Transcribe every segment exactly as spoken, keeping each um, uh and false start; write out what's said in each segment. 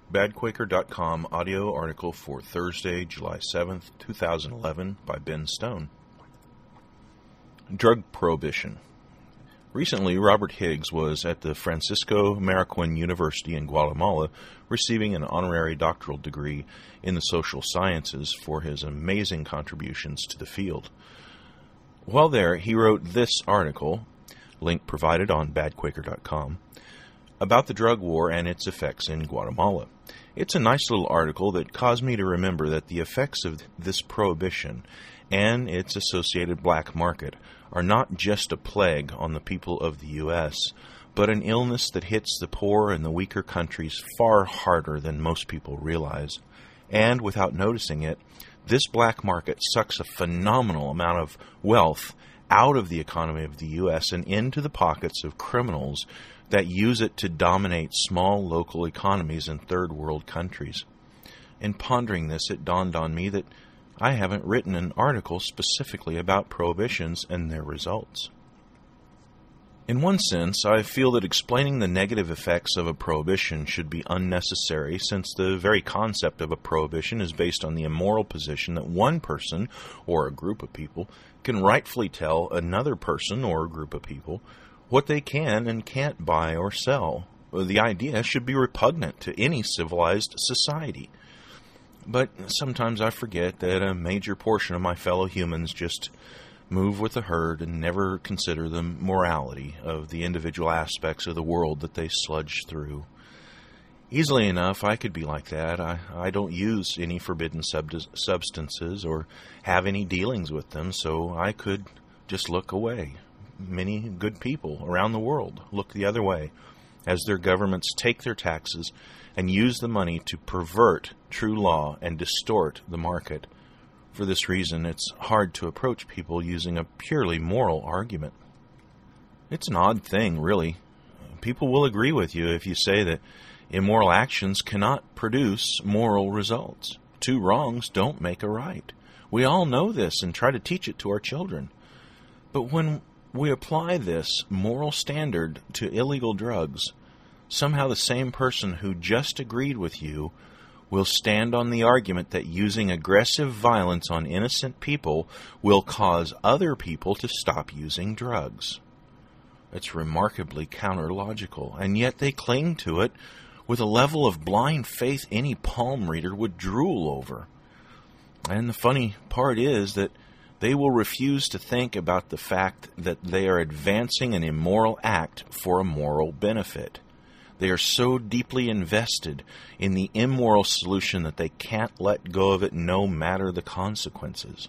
Bad Quaker dot com audio article for Thursday, July seventh, two thousand eleven by Ben Stone. Drug Prohibition. Recently, Robert Higgs was at the Francisco Marroquin University in Guatemala receiving an honorary doctoral degree in the social sciences for his amazing contributions to the field. While there, he wrote this article, link provided on Bad Quaker dot com, about the drug war and its effects in Guatemala. It's a nice little article that caused me to remember that the effects of this prohibition and its associated black market are not just a plague on the people of the U S, but an illness that hits the poor and the weaker countries far harder than most people realize. And without noticing it, this black market sucks a phenomenal amount of wealth out of the economy of the U S and into the pockets of criminals that use it to dominate small local economies in third world countries. In pondering this, it dawned on me that I haven't written an article specifically about prohibitions and their results. In one sense, I feel that explaining the negative effects of a prohibition should be unnecessary, since the very concept of a prohibition is based on the immoral position that one person, or a group of people, can rightfully tell another person or a group of people what they can and can't buy or sell. The idea should be repugnant to any civilized society. But sometimes I forget that a major portion of my fellow humans just move with the herd and never consider the morality of the individual aspects of the world that they sludge through. Easily enough, I could be like that. I, I don't use any forbidden sub- substances or have any dealings with them, so I could just look away. Many good people around the world look the other way as their governments take their taxes and use the money to pervert true law and distort the market. For this reason, it's hard to approach people using a purely moral argument. It's an odd thing, really. People will agree with you if you say that immoral actions cannot produce moral results. Two wrongs don't make a right. We all know this and try to teach it to our children. But when we apply this moral standard to illegal drugs, somehow the same person who just agreed with you will stand on the argument that using aggressive violence on innocent people will cause other people to stop using drugs. It's remarkably counter-logical, and yet they cling to it with a level of blind faith any palm reader would drool over. And the funny part is that they will refuse to think about the fact that they are advancing an immoral act for a moral benefit. They are so deeply invested in the immoral solution that they can't let go of it no matter the consequences.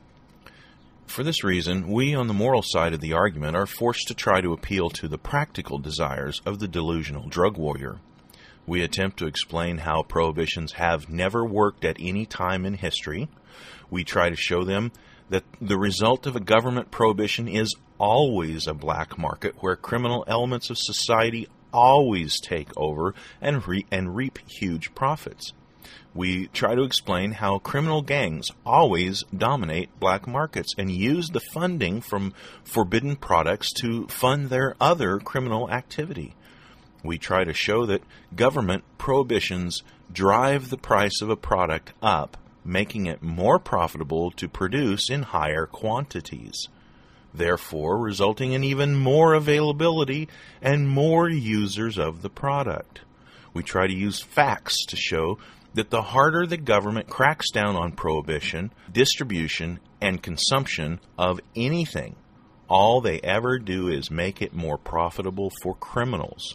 For this reason, we on the moral side of the argument are forced to try to appeal to the practical desires of the delusional drug warrior. We attempt to explain how prohibitions have never worked at any time in history. We try to show them that the result of a government prohibition is always a black market where criminal elements of society always take over and, re- and reap huge profits. We try to explain how criminal gangs always dominate black markets and use the funding from forbidden products to fund their other criminal activity. We try to show that government prohibitions drive the price of a product up, making it more profitable to produce in higher quantities, therefore resulting in even more availability and more users of the product. We try to use facts to show that the harder the government cracks down on prohibition, distribution, and consumption of anything, all they ever do is make it more profitable for criminals.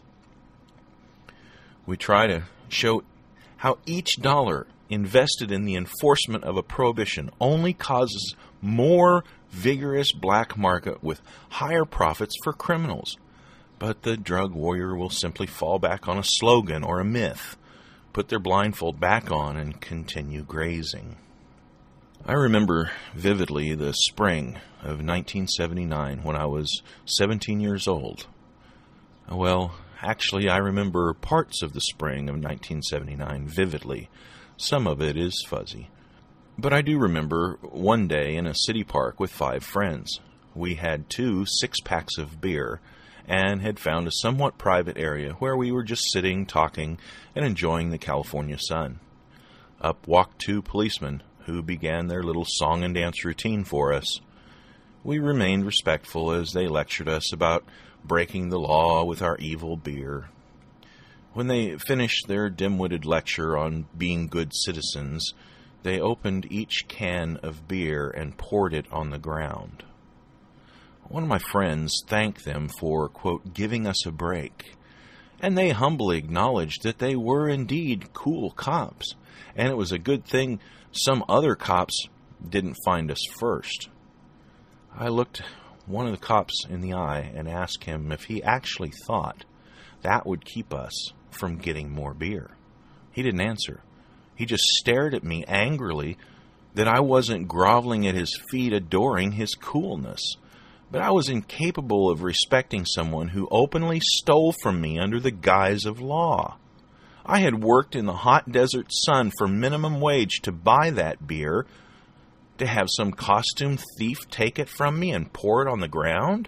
We try to show how each dollar invested in the enforcement of a prohibition only causes more vigorous black market with higher profits for criminals. But the drug warrior will simply fall back on a slogan or a myth, put their blindfold back on, and continue grazing. I remember vividly the spring of nineteen seventy-nine when I was seventeen years old. Well, actually, I remember parts of the spring of nineteen seventy-nine vividly. Some of it is fuzzy. But I do remember one day in a city park with five friends. We had two six-packs of beer and had found a somewhat private area where we were just sitting, talking, and enjoying the California sun. Up walked two policemen, who began their little song and dance routine for us. We remained respectful as they lectured us about breaking the law with our evil beer. When they finished their dim-witted lecture on being good citizens, they opened each can of beer and poured it on the ground. One of my friends thanked them for, quote, giving us a break, and they humbly acknowledged that they were indeed cool cops, and it was a good thing some other cops didn't find us first. I looked one of the cops in the eye and asked him if he actually thought that would keep us from getting more beer. He didn't answer. He just stared at me angrily that I wasn't groveling at his feet adoring his coolness, but I was incapable of respecting someone who openly stole from me under the guise of law. I had worked in the hot desert sun for minimum wage to buy that beer. To have some costume thief take it from me and pour it on the ground?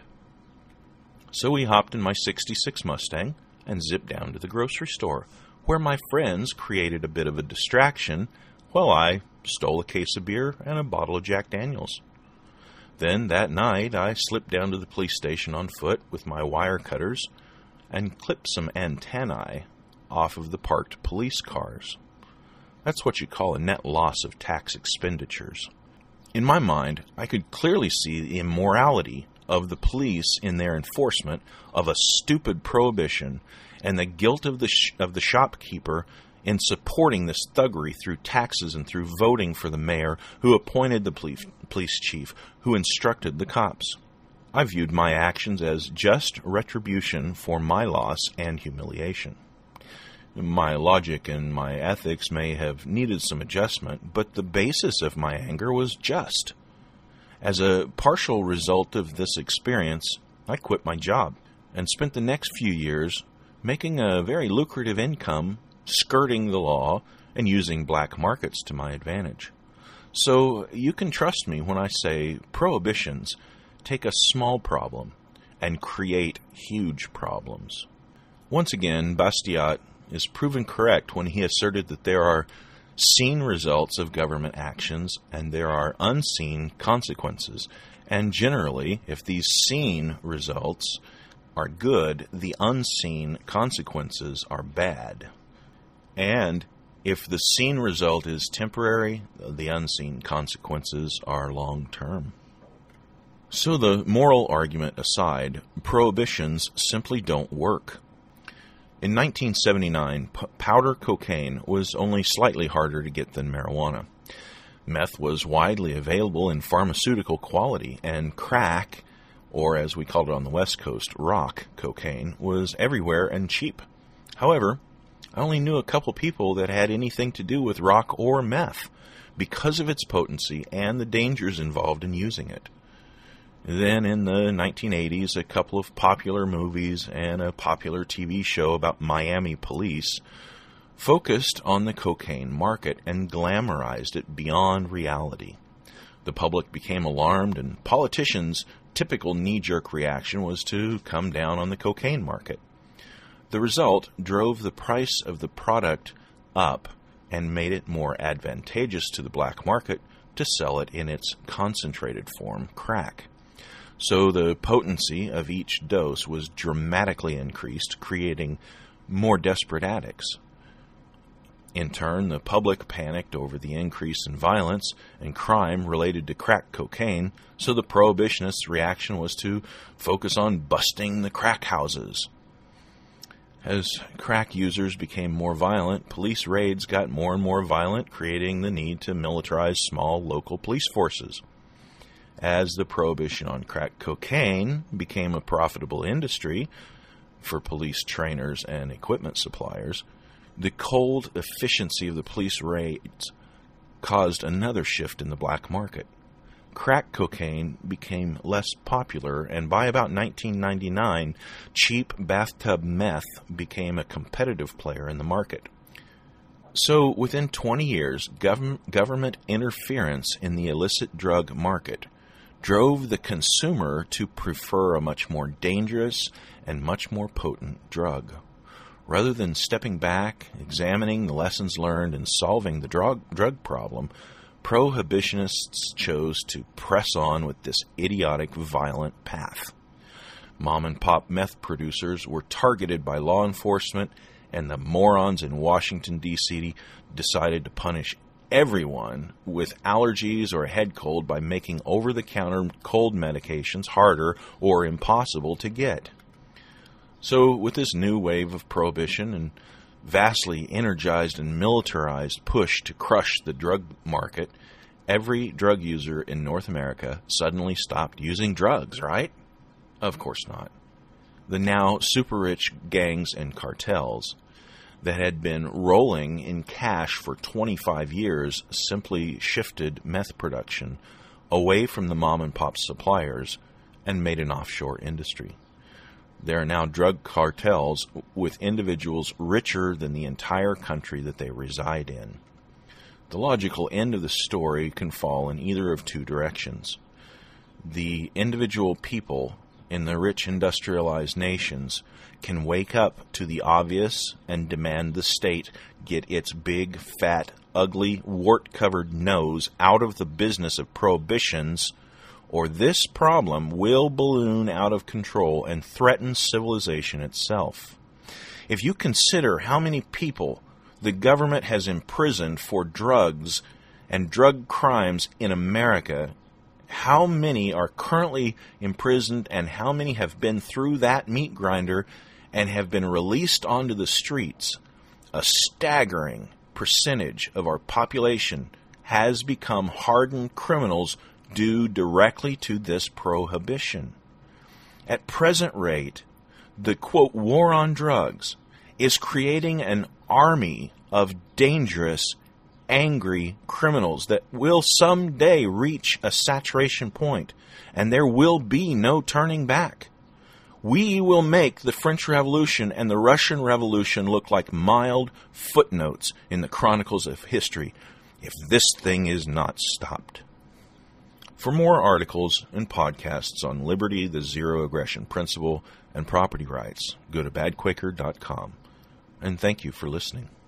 So we hopped in my sixty-six Mustang and zipped down to the grocery store, where my friends created a bit of a distraction while I stole a case of beer and a bottle of Jack Daniels. Then that night I slipped down to the police station on foot with my wire cutters and clipped some antennae off of the parked police cars. That's what you call a net loss of tax expenditures. In my mind, I could clearly see the immorality of the police in their enforcement of a stupid prohibition and the guilt of the sh- of the shopkeeper in supporting this thuggery through taxes and through voting for the mayor who appointed the police, police chief who instructed the cops. I viewed my actions as just retribution for my loss and humiliation. My logic and my ethics may have needed some adjustment, but the basis of my anger was just. As a partial result of this experience, I quit my job and spent the next few years making a very lucrative income, skirting the law, and using black markets to my advantage. So you can trust me when I say prohibitions take a small problem and create huge problems. Once again, Bastiat is proven correct when he asserted that there are seen results of government actions and there are unseen consequences. And generally, if these seen results are good, the unseen consequences are bad. And if the seen result is temporary, the unseen consequences are long-term. So the moral argument aside, prohibitions simply don't work. In nineteen seventy-nine, p- powder cocaine was only slightly harder to get than marijuana. Meth was widely available in pharmaceutical quality, and crack, or as we called it on the West Coast, rock cocaine, was everywhere and cheap. However, I only knew a couple people that had anything to do with rock or meth because of its potency and the dangers involved in using it. Then in the nineteen eighties, a couple of popular movies and a popular T V show about Miami police focused on the cocaine market and glamorized it beyond reality. The public became alarmed, and politicians' typical knee-jerk reaction was to come down on the cocaine market. The result drove the price of the product up and made it more advantageous to the black market to sell it in its concentrated form, crack. So the potency of each dose was dramatically increased, creating more desperate addicts. In turn, the public panicked over the increase in violence and crime related to crack cocaine, so the prohibitionists' reaction was to focus on busting the crack houses. As crack users became more violent, police raids got more and more violent, creating the need to militarize small local police forces. As the prohibition on crack cocaine became a profitable industry for police trainers and equipment suppliers, the cold efficiency of the police raids caused another shift in the black market. Crack cocaine became less popular, and by about nineteen ninety-nine, cheap bathtub meth became a competitive player in the market. So within twenty years, gov- government interference in the illicit drug market drove the consumer to prefer a much more dangerous and much more potent drug. Rather than stepping back, examining the lessons learned, and solving the drug, drug problem, prohibitionists chose to press on with this idiotic, violent path. Mom-and-pop meth producers were targeted by law enforcement, and the morons in Washington, D C decided to punish everyone with allergies or a head cold by making over-the-counter cold medications harder or impossible to get. So, with this new wave of prohibition and vastly energized and militarized push to crush the drug market, every drug user in North America suddenly stopped using drugs, right? Of course not. The now super-rich gangs and cartels that had been rolling in cash for twenty-five years simply shifted meth production away from the mom-and-pop suppliers and made an offshore industry. There are now drug cartels with individuals richer than the entire country that they reside in. The logical end of the story can fall in either of two directions. The individual people in the rich industrialized nations can wake up to the obvious and demand the state get its big, fat, ugly, wart-covered nose out of the business of prohibitions, or this problem will balloon out of control and threaten civilization itself. If you consider how many people the government has imprisoned for drugs and drug crimes in America, how many are currently imprisoned and how many have been through that meat grinder and have been released onto the streets, a staggering percentage of our population has become hardened criminals due directly to this prohibition. At present rate, the, quote, war on drugs is creating an army of dangerous, angry criminals that will someday reach a saturation point, and there will be no turning back. We will make the French Revolution and the Russian Revolution look like mild footnotes in the chronicles of history if this thing is not stopped. For more articles and podcasts on liberty, the zero aggression principle, and property rights, go to bad quaker dot com. And thank you for listening.